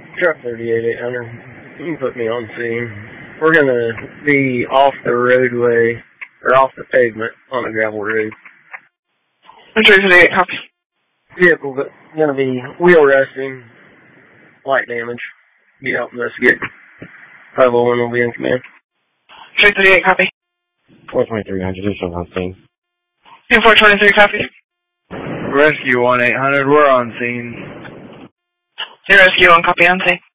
Truck 38-800. You can put me on scene. We're going to be off the roadway, or off the pavement on a gravel road. 38, copy. Vehicle going to be wheel resting, light damage. Be helping us get 501 will be in command. 38, copy. 42300, just on scene. 423, copy. Rescue 1-800, we're on scene. Rescue 1, copy on scene.